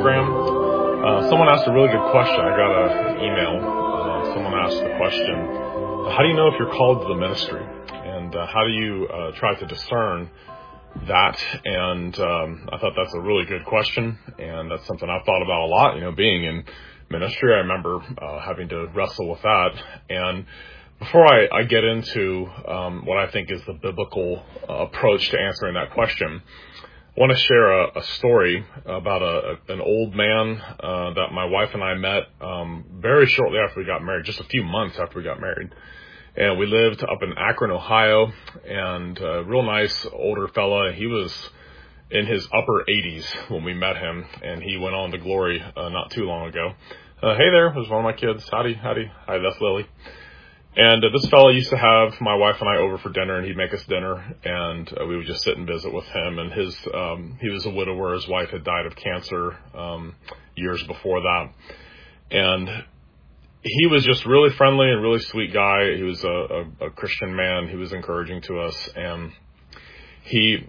program. Someone asked a really good question. I got an email. Someone asked the question, how do you know if you're called to the ministry? And how do you try to discern that? And I thought that's a really good question. And that's something I've thought about a lot, being in ministry. I remember having to wrestle with that. And before I get into what I think is the biblical approach to answering that question, I want to share a story about an old man that my wife and I met very shortly after we got married, just a few months after we got married. And we lived up in Akron, Ohio, and a real nice older fella. He was in his upper 80s when we met him, and he went on to glory not too long ago. Hey there, it was one of my kids. Howdy. Hi, that's Lily. And this fella used to have my wife and I over for dinner, and he'd make us dinner, and we would just sit and visit with him. And he was a widower. His wife had died of cancer years before that. And he was just really friendly and really sweet guy. He was a Christian man. He was encouraging to us. And he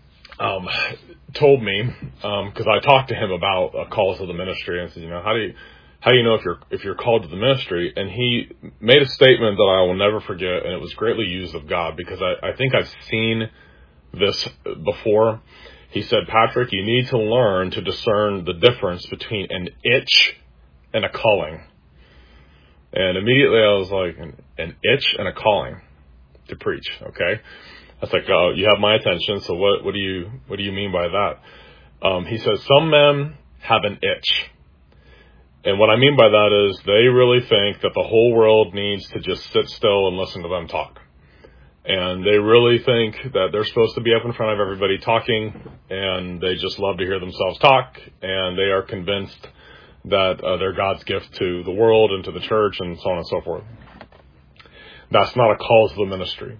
told me, because I talked to him about calls to the ministry, and I said, how do you know if you're called to the ministry? And he made a statement that I will never forget, and it was greatly used of God, because I think I've seen this before. He said, Patrick, you need to learn to discern the difference between an itch and a calling. And immediately I was like, an itch and a calling to preach, okay? I was like, oh, you have my attention, so what do you mean by that? He says, some men have an itch. And what I mean by that is they really think that the whole world needs to just sit still and listen to them talk. And they really think that they're supposed to be up in front of everybody talking, and they just love to hear themselves talk, and they are convinced that they're God's gift to the world and to the church and so on and so forth. That's not a call to the ministry.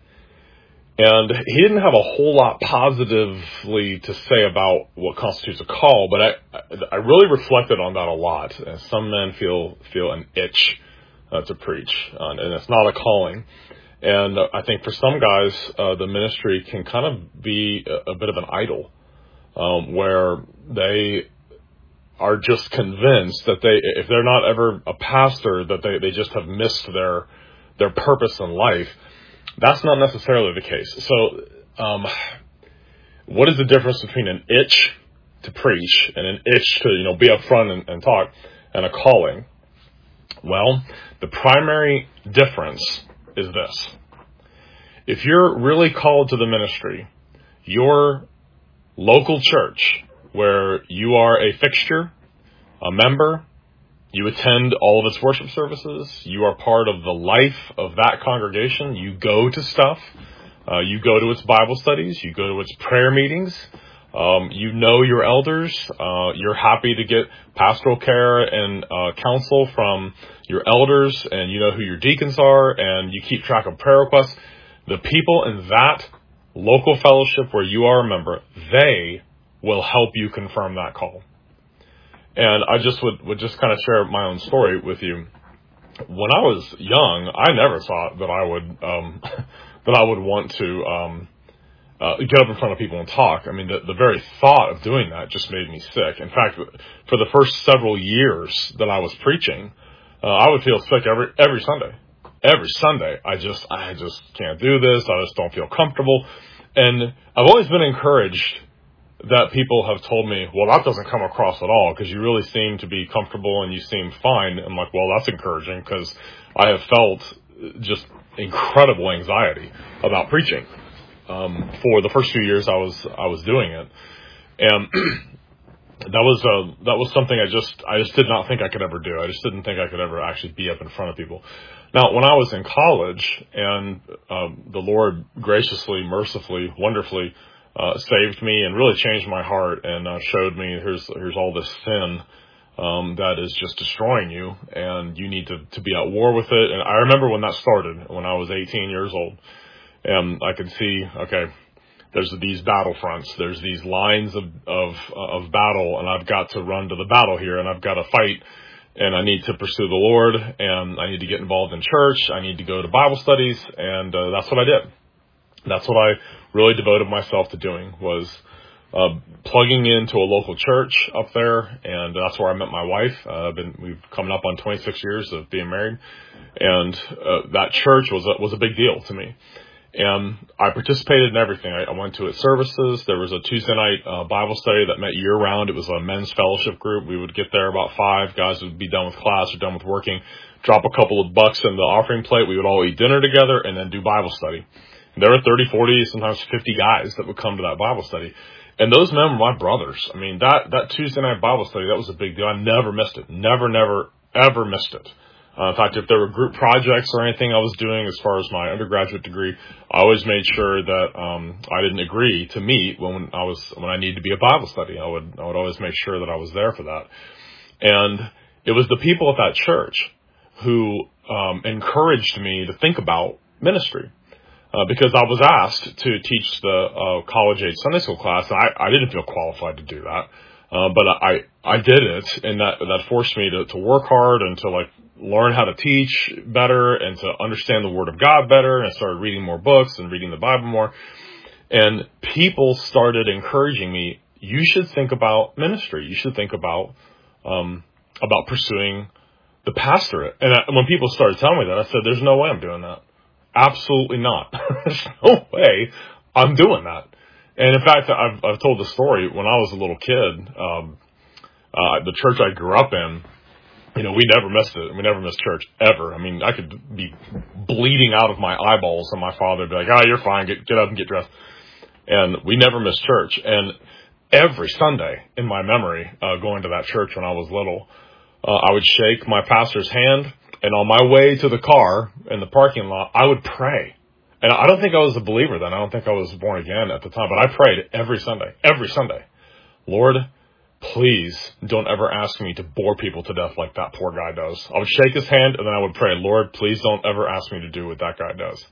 And he didn't have a whole lot positively to say about what constitutes a call, but I really reflected on that a lot. And some men feel an itch to preach, and it's not a calling. And I think for some guys, the ministry can kind of be a bit of an idol, where they are just convinced that if they're not ever a pastor, that they just have missed their purpose in life. That's not necessarily the case. So, what is the difference between an itch to preach and an itch to, be up front and talk, and a calling? Well, the primary difference is this. If you're really called to the ministry, your local church, where you are a fixture, a member, you attend all of its worship services. You are part of the life of that congregation. You go to stuff. You go to its Bible studies. You go to its prayer meetings. You know your elders. You're happy to get pastoral care and counsel from your elders, and you know who your deacons are, and you keep track of prayer requests. The people in that local fellowship where you are a member, they will help you confirm that call. And I just would just kind of share my own story with you. When I was young, I never thought that I would want to get up in front of people and talk. I mean, the very thought of doing that just made me sick. In fact, for the first several years that I was preaching, I would feel sick every Sunday. Every Sunday, I just can't do this. I just don't feel comfortable. And I've always been encouraged that people have told me, well, that doesn't come across at all, because you really seem to be comfortable and you seem fine. I'm like, well, that's encouraging, because I have felt just incredible anxiety about preaching for the first few years I was doing it, and that was something I just did not think I could ever do. I just didn't think I could ever actually be up in front of people. Now, when I was in college, and the Lord graciously, mercifully, wonderfully saved me and really changed my heart, and showed me here's all this sin that is just destroying you, and you need to be at war with it. And I remember when that started, when I was 18 years old, and I could see, okay, there's these battle fronts, there's these lines of battle, and I've got to run to the battle here, and I've got to fight, and I need to pursue the Lord, and I need to get involved in church, I need to go to Bible studies, and that's what I did. That's what I really devoted myself to doing, was plugging into a local church up there, and that's where I met my wife. We've coming up on 26 years of being married, and that church was a big deal to me. And I participated in everything. I went to its services. There was a Tuesday night Bible study that met year round. It was a men's fellowship group. We would get there about 5. Guys would be done with class or done with working, drop a couple of bucks in the offering plate. We would all eat dinner together and then do Bible study. There were 30, 40, sometimes 50 guys that would come to that Bible study. And those men were my brothers. I mean, that Tuesday night Bible study, that was a big deal. I never missed it. Never, ever missed it. In fact, if there were group projects or anything I was doing as far as my undergraduate degree, I always made sure that I didn't agree to meet when I needed to be a Bible study. I would always make sure that I was there for that. And it was the people at that church who encouraged me to think about ministry. Because I was asked to teach the college-age Sunday school class, and I didn't feel qualified to do that. But I did it, and that forced me to work hard and to learn how to teach better and to understand the Word of God better. And I started reading more books and reading the Bible more. And people started encouraging me, you should think about ministry. You should think about pursuing the pastorate. And when people started telling me that, I said, there's no way I'm doing that. Absolutely not. There's no way I'm doing that. And in fact, I've told the story when I was a little kid, the church I grew up in, we never missed it. We never missed church ever. I mean, I could be bleeding out of my eyeballs and my father would be like, you're fine. Get up and get dressed. And we never missed church. And every Sunday in my memory, going to that church when I was little, I would shake my pastor's hand. And on my way to the car in the parking lot, I would pray. And I don't think I was a believer then. I don't think I was born again at the time. But I prayed every Sunday. Lord, please don't ever ask me to bore people to death like that poor guy does. I would shake his hand and then I would pray, Lord, please don't ever ask me to do what that guy does.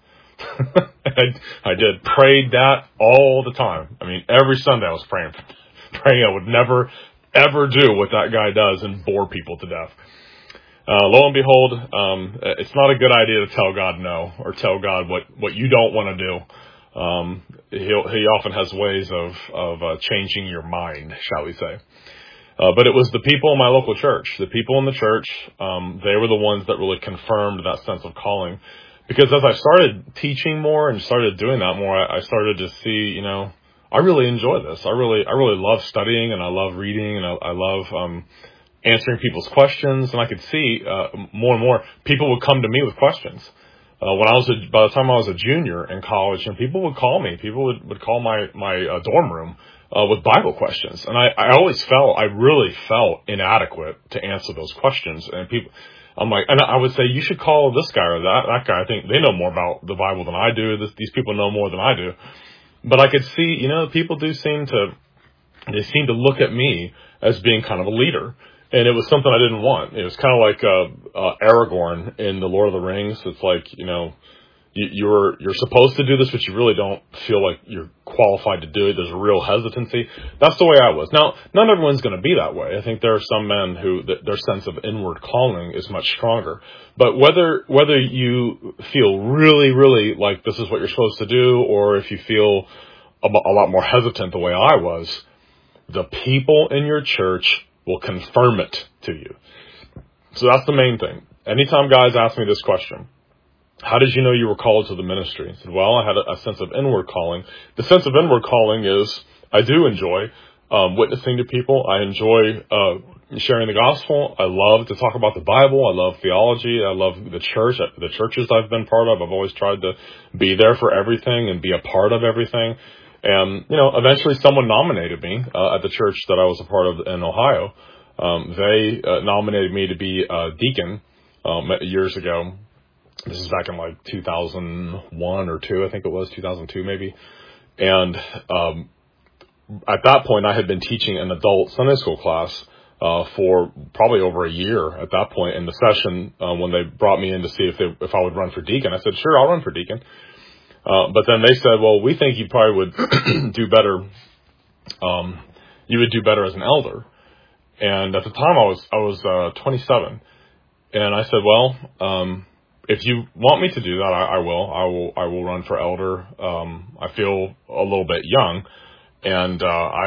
I did. Prayed that all the time. I mean, every Sunday I was praying I would never, ever do what that guy does and bore people to death. Lo and behold, it's not a good idea to tell God no or tell God what you don't want to do. He often has ways of changing your mind, shall we say. But it was the people in my local church, the people in the church, they were the ones that really confirmed that sense of calling. Because as I started teaching more and started doing that more, I started to see, I really enjoy this. I really love studying and I love reading and I love, answering people's questions, and I could see more and more people would come to me with questions. By the time I was a junior in college, and people would call me, people would call my dorm room with Bible questions, and I really felt inadequate to answer those questions. And I would say, you should call this guy or that guy. I think they know more about the Bible than I do. These people know more than I do. But I could see, people seem to look at me as being kind of a leader. And it was something I didn't want. It was kind of like Aragorn in The Lord of the Rings. It's like, you're supposed to do this, but you really don't feel like you're qualified to do it. There's a real hesitancy. That's the way I was. Now, not everyone's going to be that way. I think there are some men who their sense of inward calling is much stronger. But whether you feel really, really like this is what you're supposed to do, or if you feel a lot more hesitant the way I was, the people in your church will confirm it to you. So that's the main thing. Anytime guys ask me this question, how did you know you were called to the ministry? I said, well, I had a sense of inward calling. The sense of inward calling is I do enjoy witnessing to people. I enjoy sharing the gospel. I love to talk about the Bible. I love theology. I love the church, the churches I've been part of. I've always tried to be there for everything and be a part of everything. And, eventually someone nominated me at the church that I was a part of in Ohio. They nominated me to be a deacon years ago. This is back in 2001 or 2, I think it was, 2002 maybe. And at that point, I had been teaching an adult Sunday school class for probably over a year at that point. In the session, when they brought me in to see if I would run for deacon, I said, sure, I'll run for deacon. But then they said, well, we think you probably would do better. You would do better as an elder. And at the time I was 27. And I said, well, if you want me to do that, I will run for elder. I feel a little bit young. And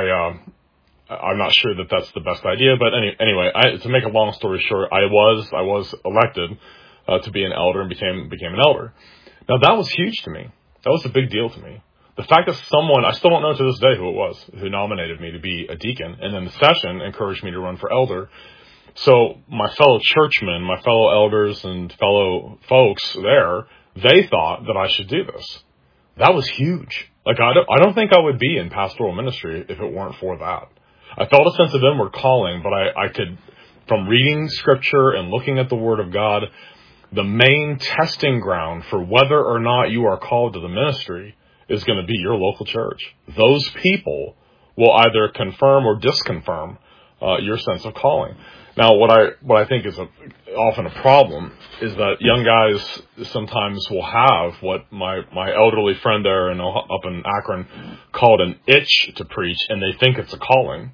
I'm not sure that that's the best idea, but anyway, to make a long story short, I was elected to be an elder and became an elder. Now that was huge to me. That was a big deal to me. The fact that someone, I still don't know to this day who it was, who nominated me to be a deacon, and then the session encouraged me to run for elder. So my fellow churchmen, my fellow elders and fellow folks there, they thought that I should do this. That was huge. Like, I don't think I would be in pastoral ministry if it weren't for that. I felt a sense of inward calling, but I could, from reading scripture and looking at the Word of God, the main testing ground for whether or not you are called to the ministry is going to be your local church. Those people will either confirm or disconfirm your sense of calling. Now, what I think is often a problem is that young guys sometimes will have what my elderly friend there up in Akron called an itch to preach, and they think it's a calling.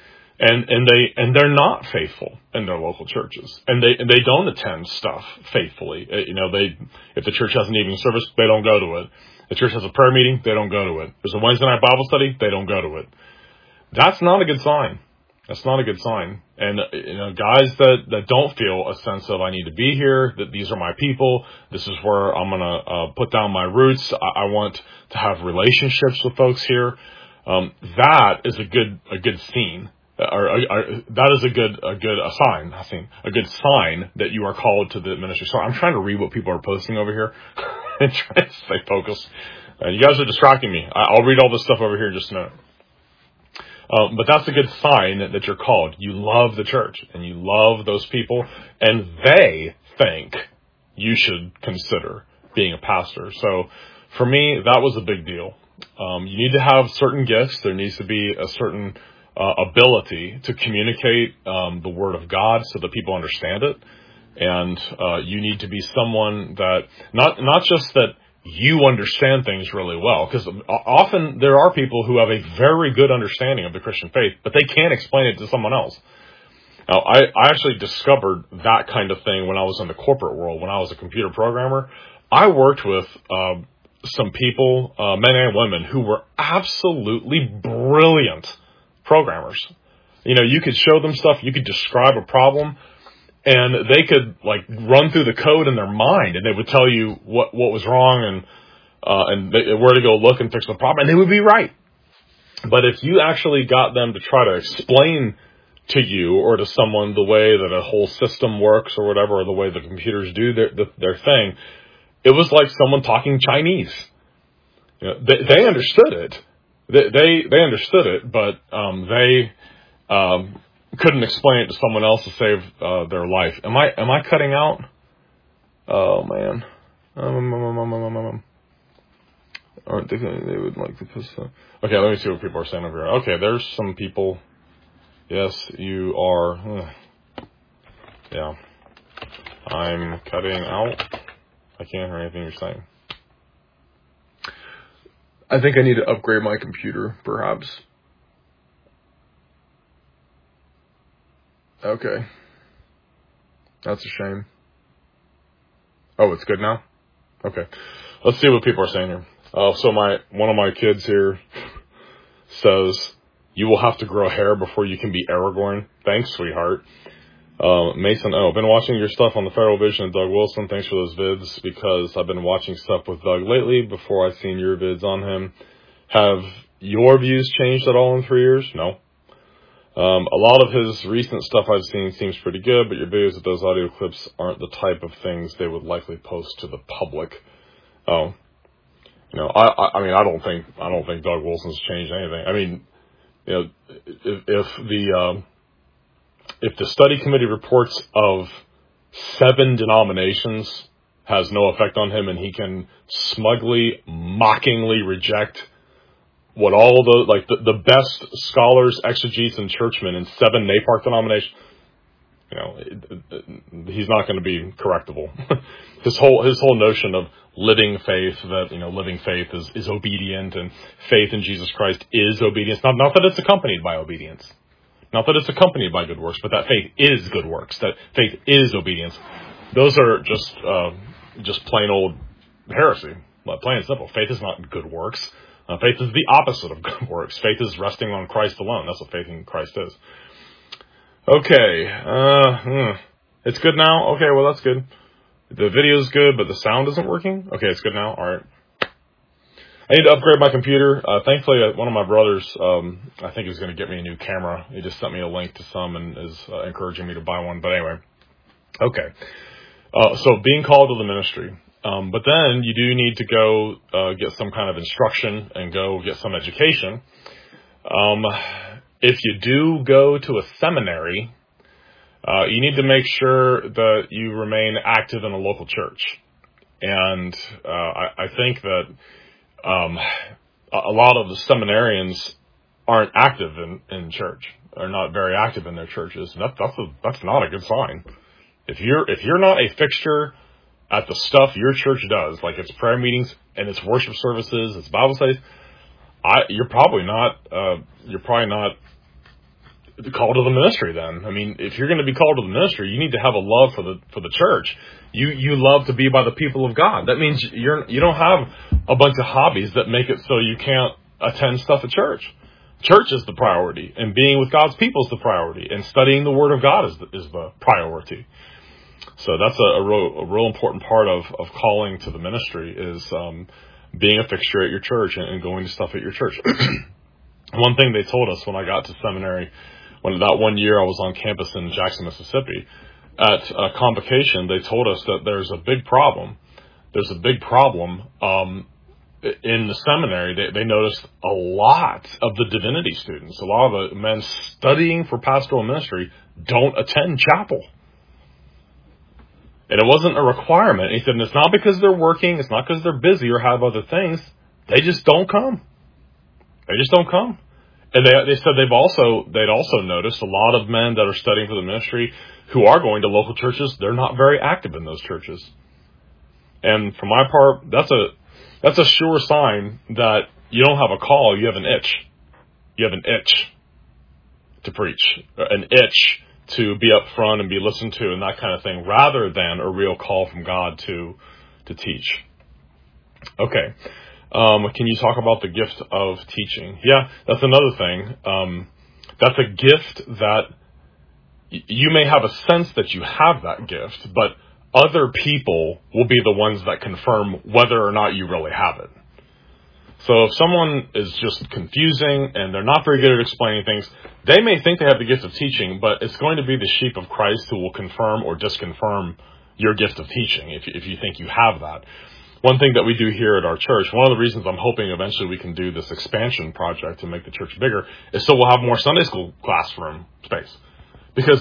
And they're not faithful in their local churches, and they don't attend stuff faithfully. If the church has an evening service, they don't go to it. The church has a prayer meeting, they don't go to it. There's a Wednesday night Bible study, they don't go to it. That's not a good sign. That's not a good sign. And guys that don't feel a sense of I need to be here, that these are my people, this is where I'm gonna put down my roots. I want to have relationships with folks here. That is a good scene. That is a good sign. I think a good sign that you are called to the ministry. So I'm trying to read what people are posting over here and trying to stay focused. You guys are distracting me. I'll read all this stuff over here in just a minute. But that's a good sign that you're called. You love the church and you love those people, and they think you should consider being a pastor. So for me, that was a big deal. You need to have certain gifts. There needs to be a certain ability to communicate the Word of God so that people understand it. And you need to be someone that, not just that you understand things really well, because often there are people who have a very good understanding of the Christian faith, but they can't explain it to someone else. Now, I actually discovered that kind of thing when I was in the corporate world, when I was a computer programmer. I worked with some people, men and women, who were absolutely brilliant programmers. You could show them stuff, you could describe a problem, and they could run through the code in their mind, and they would tell you what was wrong and where to go look and fix the problem, and they would be right. But if you actually got them to try to explain to you or to someone the way that a whole system works or whatever, or the way the computers do their thing, it was like someone talking Chinese. They understood it. They understood it, but they couldn't explain it to someone else to save their life. Am I cutting out? Oh man. Aren't they would like to piss up. Okay, let me see what people are saying over here. Okay, there's some people. Yes, you are. Yeah. I'm cutting out. I can't hear anything you're saying. I think I need to upgrade my computer, perhaps. Okay. That's a shame. Oh, it's good now? Okay. Let's see what people are saying here. So one of my kids here says, you will have to grow hair before you can be Aragorn. Thanks, sweetheart. Mason, been watching your stuff on the Feral Vision and Doug Wilson. Thanks for those vids, because I've been watching stuff with Doug lately before I've seen your vids on him. Have your views changed at all in 3 years? No. A lot of his recent stuff I've seen seems pretty good, but your videos with those audio clips aren't the type of things they would likely post to the public. I don't think Doug Wilson's changed anything. I mean, if the study committee reports of 7 denominations has no effect on him, and he can smugly, mockingly reject what all the best scholars, exegetes, and churchmen in 7 NAPARC denominations, he's not going to be correctable. his whole notion of living faith, that living faith is obedient, and faith in Jesus Christ is obedience. Not that it's accompanied by obedience, not that it's accompanied by good works, but that faith is good works. That faith is obedience. Those are just plain old heresy. Plain and simple. Faith is not good works. Faith is the opposite of good works. Faith is resting on Christ alone. That's what faith in Christ is. Okay. It's good now? Okay, well, that's good. The video's good, but the sound isn't working? Okay, it's good now? All right. I need to upgrade my computer. Thankfully, one of my brothers, I think is going to get me a new camera. He just sent me a link to some and is encouraging me to buy one. But anyway. Okay. So being called to the ministry. But then you do need to go get some kind of instruction and go get some education. If you do go to a seminary, you need to make sure that you remain active in a local church. And I think that a lot of the seminarians aren't active in church, are not very active in their churches. That's not a good sign. If you're not a fixture at the stuff your church does, like its prayer meetings and its worship services, its Bible studies, you're probably not called to the ministry then. I mean, if you're going to be called to the ministry, you need to have a love for the church. You love to be by the people of God. That means you don't have a bunch of hobbies that make it so you can't attend stuff at church. Church is the priority, and being with God's people is the priority, and studying the Word of God is the priority. So that's a real important part of calling to the ministry is being a fixture at your church and going to stuff at your church. One thing they told us when I got to seminary, when that one year I was on campus in Jackson, Mississippi, at a convocation, they told us that there's a big problem. There's a big problem in the seminary. They noticed a lot of the divinity students, a lot of the men studying for pastoral ministry don't attend chapel. And it wasn't a requirement. He said, and it's not because they're working, it's not because they're busy or have other things. They just don't come. They just don't come. And they said they'd also noticed a lot of men that are studying for the ministry who are going to local churches, they're not very active in those churches. And for my part, that's a sure sign that you don't have a call, you have an itch. You have an itch to preach, an itch to be up front and be listened to and that kind of thing, rather than a real call from God to teach. Okay. Can you talk about the gift of teaching? Yeah, that's another thing. That's a gift that you may have a sense that you have that gift, but other people will be the ones that confirm whether or not you really have it. So if someone is just confusing and they're not very good at explaining things, they may think they have the gift of teaching, but it's going to be the sheep of Christ who will confirm or disconfirm your gift of teaching if you think you have that. One thing that we do here at our church, one of the reasons I'm hoping eventually we can do this expansion project to make the church bigger, is so we'll have more Sunday school classroom space. Because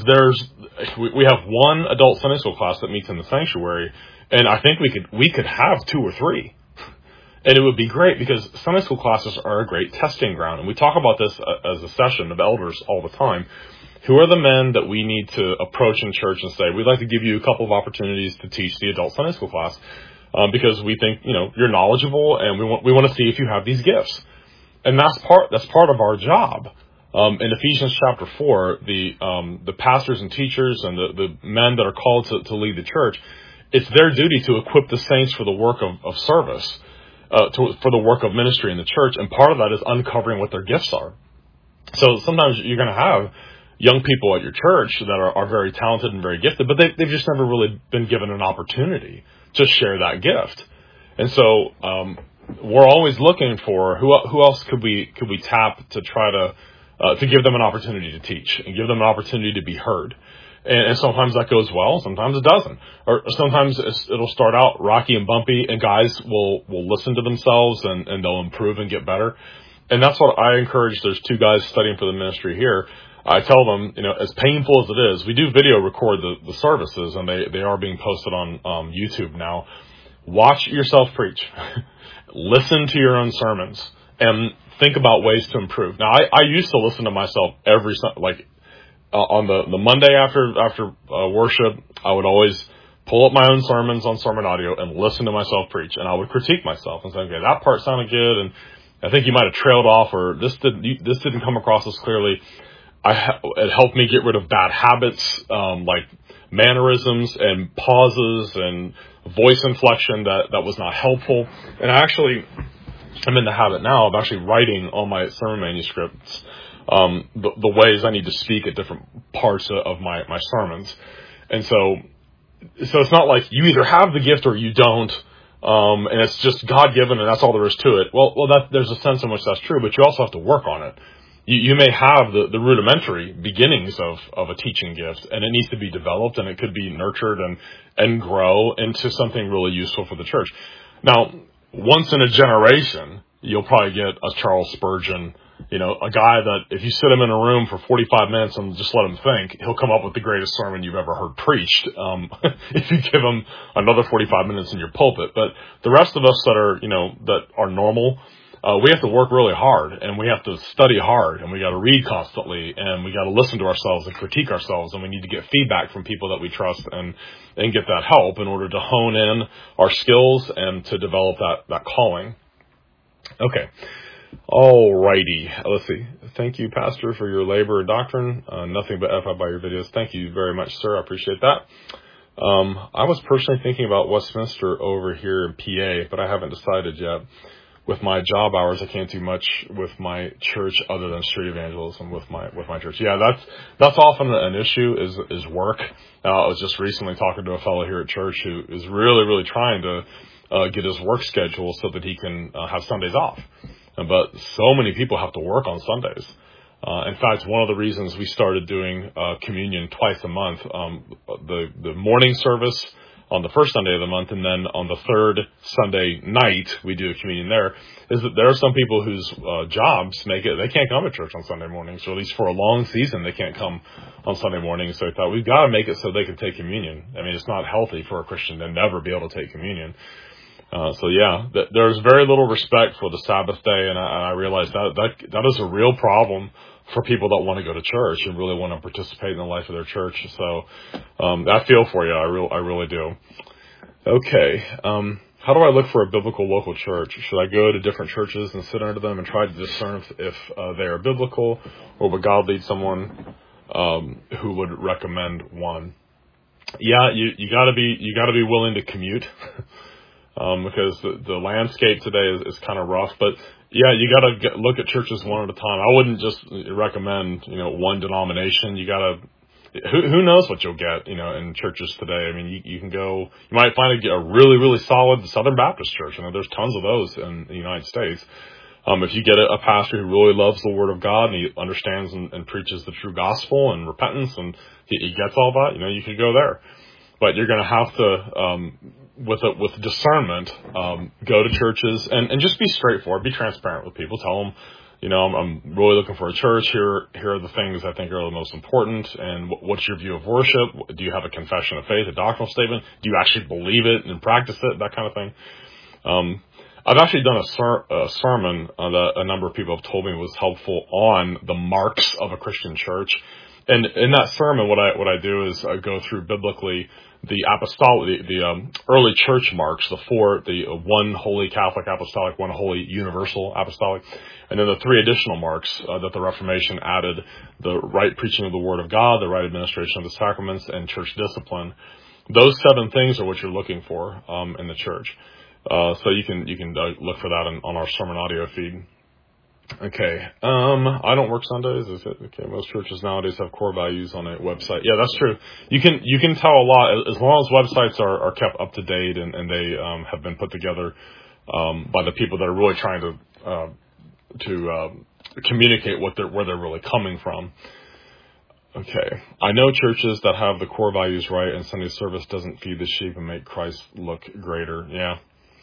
we have one adult Sunday school class that meets in the sanctuary, and I think we could have 2 or 3. And it would be great because Sunday school classes are a great testing ground. And we talk about this as a session of elders all the time. Who are the men that we need to approach in church and say, we'd like to give you a couple of opportunities to teach the adult Sunday school class because we think, you're knowledgeable and we want to see if you have these gifts. And that's part of our job. In Ephesians chapter 4, the pastors and teachers and the men that are called to lead the church, it's their duty to equip the saints for the work of service. For the work of ministry in the church, and part of that is uncovering what their gifts are. So sometimes you're going to have young people at your church that are very talented and very gifted, but they've just never really been given an opportunity to share that gift. And so we're always looking for who else could we tap to try to give them an opportunity to teach and give them an opportunity to be heard. And sometimes that goes well, sometimes it doesn't. Or sometimes it'll start out rocky and bumpy, and guys will listen to themselves and they'll improve and get better. And that's what I encourage. There's 2 guys studying for the ministry here. I tell them, as painful as it is, we do video record the services, and they are being posted on YouTube now. Watch yourself preach. Listen to your own sermons and think about ways to improve. Now, I used to listen to myself every on the Monday after worship, I would always pull up my own sermons on Sermon Audio and listen to myself preach, and I would critique myself and say, okay, that part sounded good, and I think you might have trailed off, or this didn't come across as clearly. It helped me get rid of bad habits, like mannerisms and pauses and voice inflection that was not helpful. And I actually I'm in the habit now of actually writing on my sermon manuscripts the ways I need to speak at different parts of my sermons. And so it's not like you either have the gift or you don't, and it's just God-given and that's all there is to it. Well, there's a sense in which that's true, but you also have to work on it. You may have the rudimentary beginnings of a teaching gift, and it needs to be developed, and it could be nurtured and grow into something really useful for the church. Now, once in a generation, you'll probably get a Charles Spurgeon, a guy that if you sit him in a room for 45 minutes and just let him think, he'll come up with the greatest sermon you've ever heard preached, if you give him another 45 minutes in your pulpit. But the rest of us that are normal, we have to work really hard, and we have to study hard, and we got to read constantly, and we got to listen to ourselves and critique ourselves, and we need to get feedback from people that we trust and get that help in order to hone in our skills and to develop that calling. Okay. Alrighty. Let's see. Thank you, Pastor, for your labor and doctrine. Nothing but edify by your videos. Thank you very much, sir. I appreciate that. I was personally thinking about Westminster over here in PA, but I haven't decided yet. With my job hours, I can't do much with my church other than street evangelism with my church. Yeah, that's often an issue is work. I was just recently talking to a fellow here at church who is really, really trying to get his work schedule so that he can have Sundays off. But so many people have to work on Sundays. In fact, one of the reasons we started doing communion twice a month, the morning service on the first Sunday of the month, and then on the third Sunday night, we do a communion there, is that there are some people whose jobs make it, they can't come to church on Sunday mornings, or at least for a long season, they can't come on Sunday mornings. So I thought, we've got to make it so they can take communion. I mean, it's not healthy for a Christian to never be able to take communion. There's very little respect for the Sabbath day, and I realize that is a real problem for people that want to go to church and really want to participate in the life of their church. So, I feel for you. I really do. Okay. How do I look for a biblical local church? Should I go to different churches and sit under them and try to discern if they are biblical, or would God lead someone, who would recommend one? Yeah, you gotta be willing to commute. Because the landscape today is kind of rough, but yeah, you gotta look at churches one at a time. I wouldn't just recommend, one denomination. You gotta, who knows what you'll get, in churches today. I mean, you can go, you might find a really, really solid Southern Baptist church. There's tons of those in the United States. If you get a pastor who really loves the Word of God and he understands and preaches the true gospel and repentance, and he gets all that, you could go there. But you're going to have to, with discernment, go to churches and just be straightforward, be transparent with people. Tell them, I'm really looking for a church. Here are the things I think are the most important. And what's your view of worship? Do you have a confession of faith, a doctrinal statement? Do you actually believe it and practice it? That kind of thing. I've actually done a sermon that a number of people have told me was helpful on the marks of a Christian church. And in that sermon, what I do is I go through biblically the apostolic, the early church marks, the one holy Catholic apostolic, one holy universal apostolic, and then the three additional marks that the Reformation added: the right preaching of the Word of God, the right administration of the sacraments, and church discipline. Those 7 things are what you're looking for in the church. So you can look for that on our sermon audio feed. Okay. I don't work Sundays. Is it okay? Most churches nowadays have core values on a website. Yeah, that's true. You can tell a lot as long as websites are kept up to date and they have been put together by the people that are really trying to communicate where they're really coming from. Okay. I know churches that have the core values right and Sunday service doesn't feed the sheep and make Christ look greater. Yeah.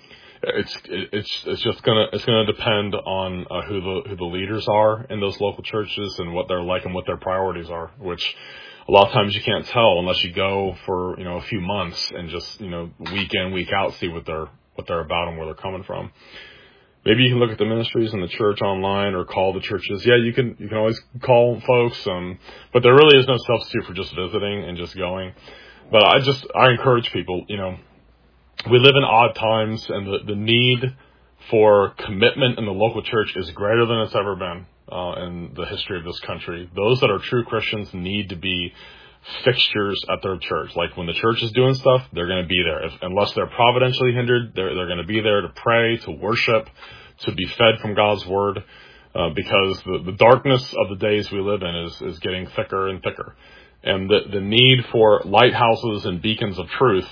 It's gonna depend on who the leaders are in those local churches and what they're like and what their priorities are, which a lot of times you can't tell unless you go for a few months and just week in, week out, see what they're about and where they're coming from. Maybe you can look at the ministries in the church online or call the churches. Yeah, you can always call folks, but there really is no substitute for just visiting and just going. But I encourage people, we live in odd times, and the need for commitment in the local church is greater than it's ever been in the history of this country. Those that are true Christians need to be fixtures at their church. Like when the church is doing stuff, they're going to be there. Unless they're providentially hindered, they're going to be there to pray, to worship, to be fed from God's word, because the darkness of the days we live in is getting thicker and thicker. And the need for lighthouses and beacons of truth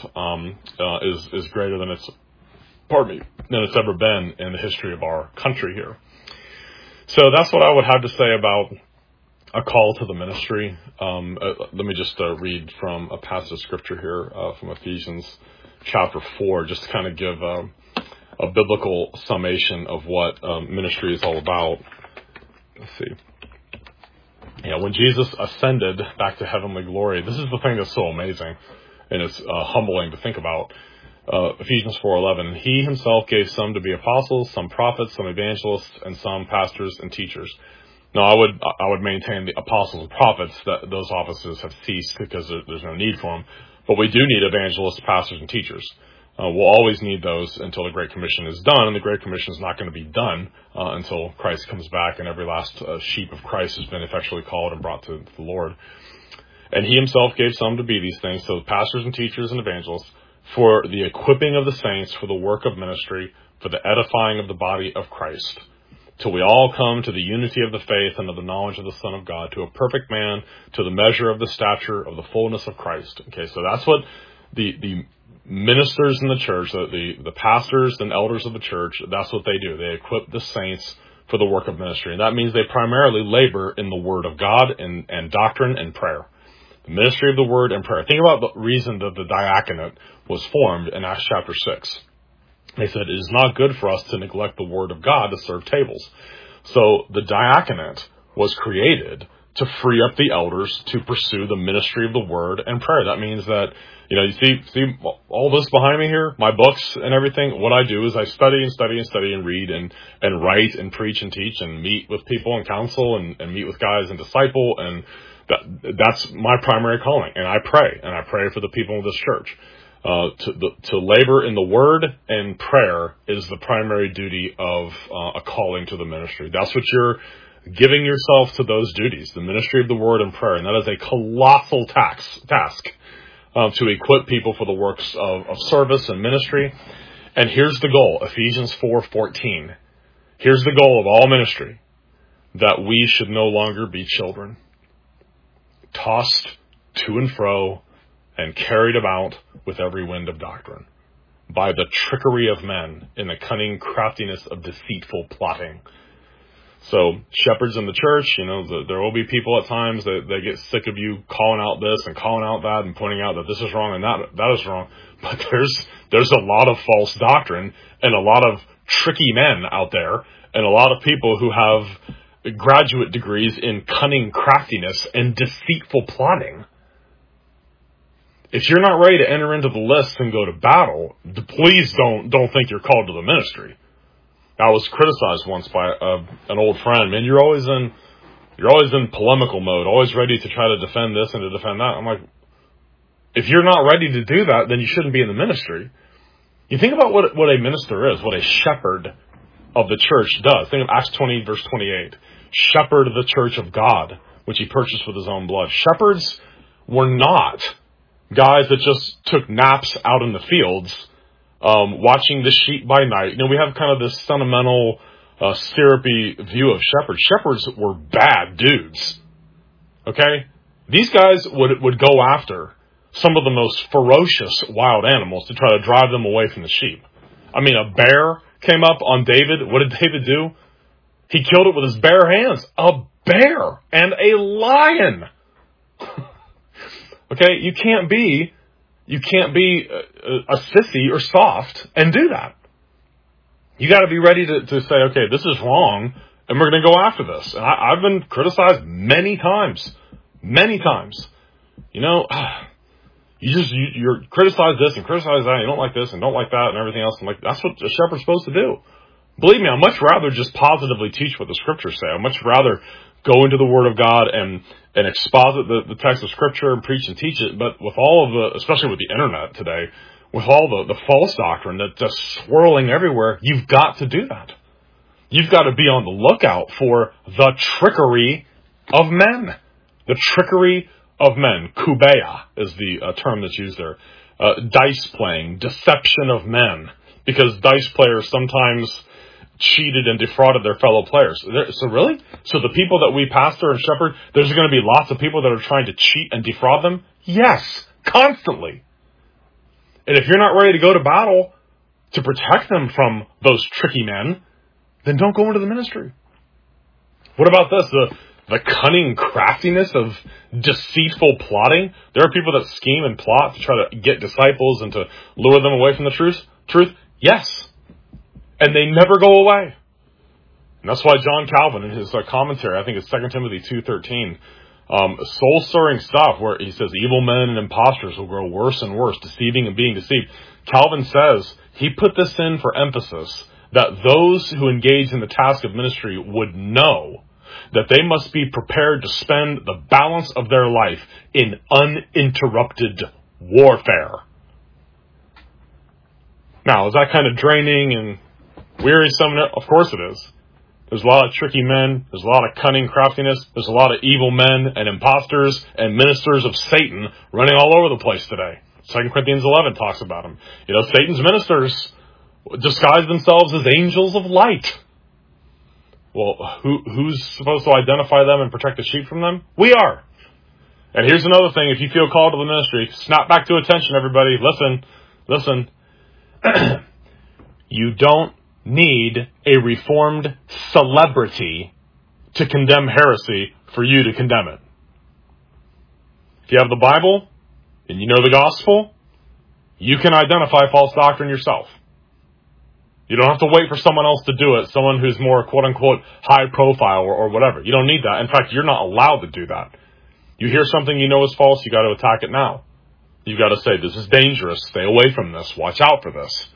is greater than it's ever been in the history of our country here. So that's what I would have to say about a call to the ministry. Let me just read from a passage of scripture here from Ephesians chapter 4, just to kind of give a biblical summation of what ministry is all about. Let's see. When Jesus ascended back to heavenly glory, this is the thing that's so amazing, and it's humbling to think about. Ephesians 4:11, he himself gave some to be apostles, some prophets, some evangelists, and some pastors and teachers. Now, I would maintain the apostles and prophets, that those offices have ceased because there's no need for them. But we do need evangelists, pastors, and teachers. We'll always need those until the Great Commission is done, and the Great Commission is not going to be done until Christ comes back and every last sheep of Christ has been effectually called and brought to the Lord. And he himself gave some to be these things, so pastors and teachers and evangelists, for the equipping of the saints, for the work of ministry, for the edifying of the body of Christ, till we all come to the unity of the faith and of the knowledge of the Son of God, to a perfect man, to the measure of the stature of the fullness of Christ. Okay, so that's what the ministers in the church, the pastors and elders of the church, that's what they do. They equip the saints for the work of ministry. And that means they primarily labor in the Word of God and doctrine and prayer. The ministry of the Word and prayer. Think about the reason that the diaconate was formed in Acts chapter 6. They said, it is not good for us to neglect the Word of God to serve tables. So the diaconate was created to free up the elders to pursue the ministry of the Word and prayer. That means that, you see all this behind me here, my books and everything. What I do is I study and read and write and preach and teach and meet with people and counsel and meet with guys and disciple. And that's my primary calling. And I pray for the people of this church. To labor in the Word and prayer is the primary duty of a calling to the ministry. That's what you're giving yourself to, those duties, the ministry of the Word and prayer. And that is a colossal task to equip people for the works of service and ministry. And here's the goal, Ephesians 4:14. Here's the goal of all ministry, that we should no longer be children, tossed to and fro and carried about with every wind of doctrine, by the trickery of men in the cunning craftiness of deceitful plotting. So shepherds in the church, there will be people at times that they get sick of you calling out this and calling out that and pointing out that this is wrong and that is wrong. But there's a lot of false doctrine and a lot of tricky men out there and a lot of people who have graduate degrees in cunning craftiness and deceitful plotting. If you're not ready to enter into the lists and go to battle, please don't think you're called to the ministry. I was criticized once by an old friend. Man, you're always in polemical mode, always ready to try to defend this and to defend that. I'm like, if you're not ready to do that, then you shouldn't be in the ministry. You think about what a minister is, what a shepherd of the church does. Think of Acts 20, verse 28. Shepherd of the church of God, which he purchased with his own blood. Shepherds were not guys that just took naps out in the fields, watching the sheep by night. We have kind of this sentimental, syrupy view of shepherds. Shepherds were bad dudes. Okay? These guys would go after some of the most ferocious wild animals to try to drive them away from the sheep. I mean, a bear came up on David. What did David do? He killed it with his bare hands. A bear and a lion. Okay? You can't be a sissy or soft and do that. You got to be ready to say, okay, this is wrong, and we're going to go after this. And I've been criticized many times. You're criticize this and criticize that. You don't like this and don't like that and everything else. And that's what a shepherd's supposed to do. Believe me, I'd much rather just positively teach what the scriptures say. I'd much rather go into the Word of God and exposit the text of Scripture and preach and teach it. But with all of especially with the internet today, with all the false doctrine that's just swirling everywhere, you've got to do that. You've got to be on the lookout for the trickery of men. The trickery of men. Kubeia is the term that's used there. Dice playing, deception of men. Because dice players sometimes cheated and defrauded their fellow players. So really? So the people that we pastor and shepherd, there's going to be lots of people that are trying to cheat and defraud them? Yes, constantly. And if you're not ready to go to battle to protect them from those tricky men, then don't go into the ministry. What about this? The cunning craftiness of deceitful plotting. There are people that scheme and plot to try to get disciples and to lure them away from the truth. Yes. And they never go away. And that's why John Calvin, in his commentary, I think it's 2 Timothy 2:13, soul-stirring stuff where he says evil men and impostors will grow worse and worse, deceiving and being deceived. Calvin says he put this in for emphasis, that those who engage in the task of ministry would know that they must be prepared to spend the balance of their life in uninterrupted warfare. Now, is that kind of draining and wearisome? Of course it is. There's a lot of tricky men. There's a lot of cunning craftiness. There's a lot of evil men and imposters and ministers of Satan running all over the place today. 2 Corinthians 11 talks about them. Satan's ministers disguise themselves as angels of light. Well, who's supposed to identify them and protect the sheep from them? We are. And here's another thing. If you feel called to the ministry, snap back to attention, everybody. Listen. You don't need a reformed celebrity to condemn heresy for you to condemn it. If you have the Bible and you know the gospel, you can identify false doctrine yourself. You don't have to wait for someone else to do it, someone who's more quote-unquote high profile or whatever. You don't need that. In fact, you're not allowed to do that. You hear something you know is false, you got to attack it now. You've got to say, this is dangerous. Stay away from this. Watch out for this.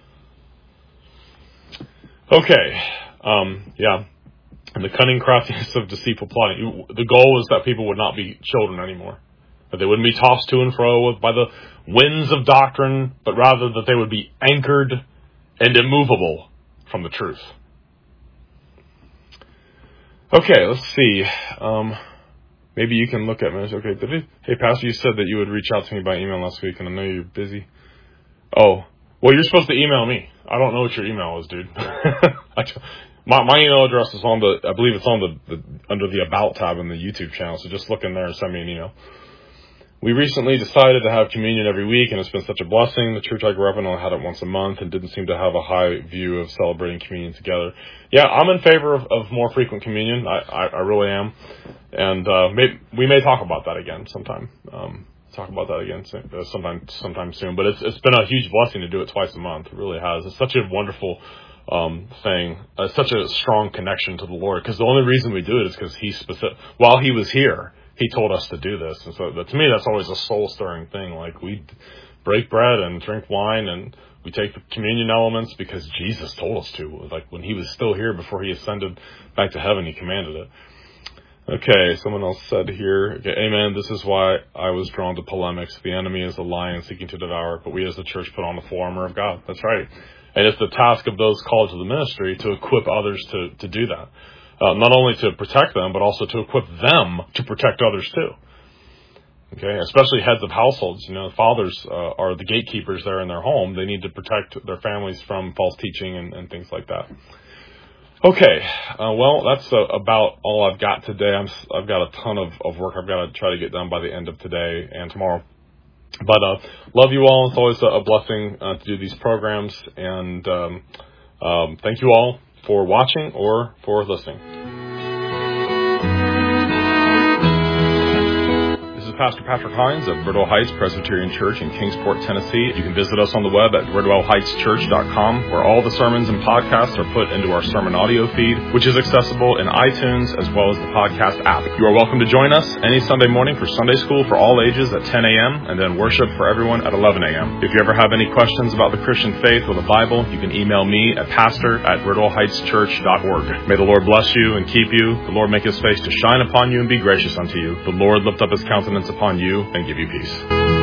Okay. And the cunning craftiness of deceitful plotting. The goal is that people would not be children anymore. That they wouldn't be tossed to and fro by the winds of doctrine, but rather that they would be anchored and immovable from the truth. Okay, let's see. Maybe you can look at me. Okay, hey, Pastor, you said that you would reach out to me by email last week, and I know you're busy. Oh, well, you're supposed to email me. I don't know what your email is, dude. My email address is I believe it's on under the About tab in the YouTube channel, so just look in there and send me an email. We recently decided to have communion every week, and it's been such a blessing. The church I grew up in only had it once a month and didn't seem to have a high view of celebrating communion together. Yeah, I'm in favor of more frequent communion. I really am. And we may talk about that again sometime. Sometime soon. But it's been a huge blessing to do it twice a month. It really has. It's such a wonderful thing. Such a strong connection to the Lord. Because the only reason we do it is because while he was here, he told us to do this. And so to me, that's always a soul-stirring thing. Like, we break bread and drink wine and we take the communion elements because Jesus told us to. Like, when he was still here before he ascended back to heaven, he commanded it. Okay, someone else said here, okay, amen, this is why I was drawn to polemics. The enemy is a lion seeking to devour, but we as the church put on the full armor of God. That's right. And it's the task of those called to the ministry to equip others to do that. Not only to protect them, but also to equip them to protect others too. Okay, especially heads of households. Fathers are the gatekeepers there in their home. They need to protect their families from false teaching and things like that. Okay, well, that's about all I've got today. I've got a ton of work I've got to try to get done by the end of today and tomorrow. But love you all. It's always a blessing to do these programs. And thank you all for watching or for listening. Pastor Patrick Hines of Bridwell Heights Presbyterian Church in Kingsport, Tennessee. You can visit us on the web at bridwellheightschurch.com, where all the sermons and podcasts are put into our sermon audio feed, which is accessible in iTunes as well as the podcast app. You are welcome to join us any Sunday morning for Sunday school for all ages at 10 a.m. and then worship for everyone at 11 a.m. If you ever have any questions about the Christian faith or the Bible, you can email me at pastor@bridwellheightschurch.org. May the Lord bless you and keep you. The Lord make his face to shine upon you and be gracious unto you. The Lord lift up his countenance upon you and give you peace.